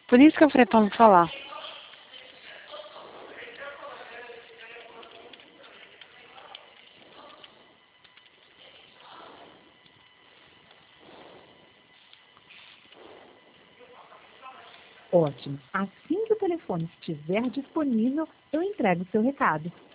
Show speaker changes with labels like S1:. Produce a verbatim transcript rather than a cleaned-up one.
S1: Por isso que eu falei pra não falar.
S2: Ótimo. Assim que o telefone estiver disponível, eu entrego o seu recado.